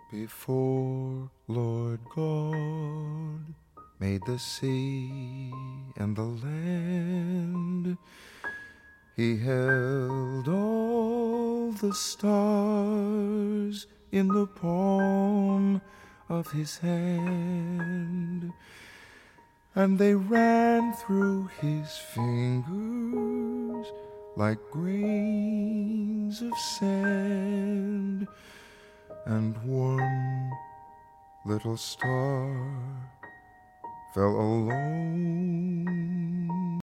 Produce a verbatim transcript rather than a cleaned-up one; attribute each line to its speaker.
Speaker 1: Before Lord God made the sea and the land, He held all the stars in the palm of His hand, and they ran through His fingers like grains of sand. And one little star fell alone